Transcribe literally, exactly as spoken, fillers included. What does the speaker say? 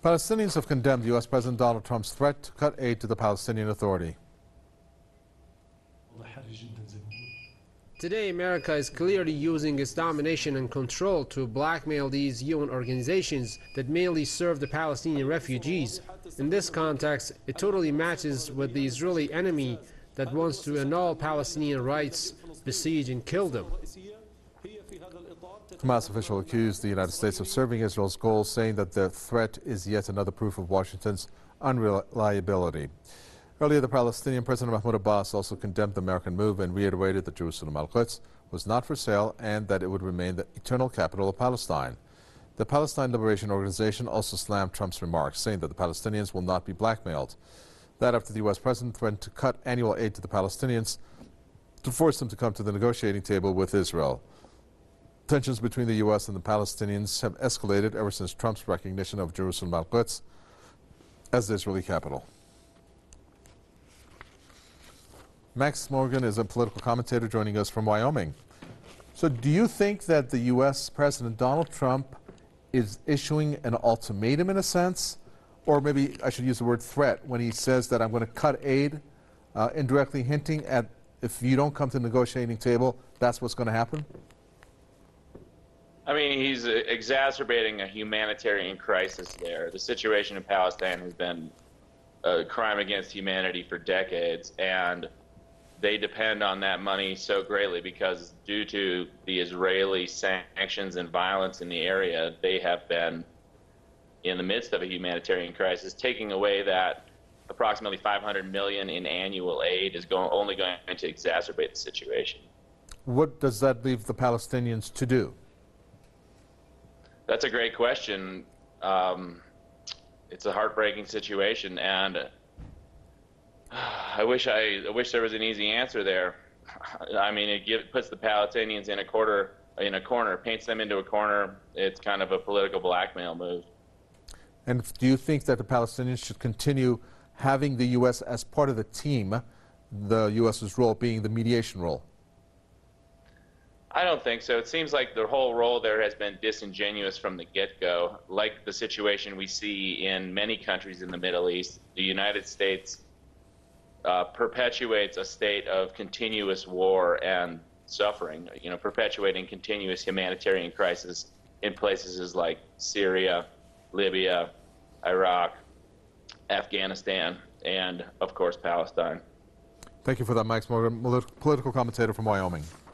Palestinians have condemned U S President Donald Trump's threat to cut aid to the Palestinian Authority. Today, America is clearly using its domination and control to blackmail these U N organizations that mainly serve the Palestinian refugees. In this context, it totally matches with the Israeli enemy that wants to annul Palestinian rights, besiege and kill them. Hamas official accused the United States of serving Israel's goals, saying that the threat is yet another proof of Washington's unreliability. Earlier, the Palestinian President Mahmoud Abbas also condemned the American move and reiterated that Jerusalem Al-Quds was not for sale and that it would remain the eternal capital of Palestine. The Palestine Liberation Organization also slammed Trump's remarks, saying that the Palestinians will not be blackmailed. That after the U S president threatened to cut annual aid to the Palestinians to force them to come to the negotiating table with Israel. Tensions between the U S and the Palestinians have escalated ever since Trump's recognition of Jerusalem Al-Quds as the Israeli capital. Max Morgan is a political commentator joining us from Wyoming. So do you think that the U S President Donald Trump is issuing an ultimatum in a sense? Or maybe I should use the word threat when he says that I'm going to cut aid, uh, indirectly hinting at if you don't come to the negotiating table, that's what's going to happen? I mean, he's exacerbating a humanitarian crisis there. The situation in Palestine has been a crime against humanity for decades, and they depend on that money so greatly because due to the Israeli sanctions and violence in the area, they have been in the midst of a humanitarian crisis. Taking away that approximately five hundred million dollars in annual aid is going, only going to exacerbate the situation. What does that leave the Palestinians to do? That's a great question. Um, it's a heartbreaking situation, and uh, I wish I, I wish there was an easy answer there. I mean, it give, puts the Palestinians in a quarter, in a corner, paints them into a corner. It's kind of a political blackmail move. And do you think that the Palestinians should continue having the U S as part of the team, the US's role being the mediation role? I don't think so. It seems like the whole role there has been disingenuous from the get-go, like the situation we see in many countries in the Middle East. The United States uh, perpetuates a state of continuous war and suffering, you know, perpetuating continuous humanitarian crisis in places like Syria, Libya, Iraq, Afghanistan, and, of course, Palestine. Thank you for that, Max Morgan, political commentator from Wyoming.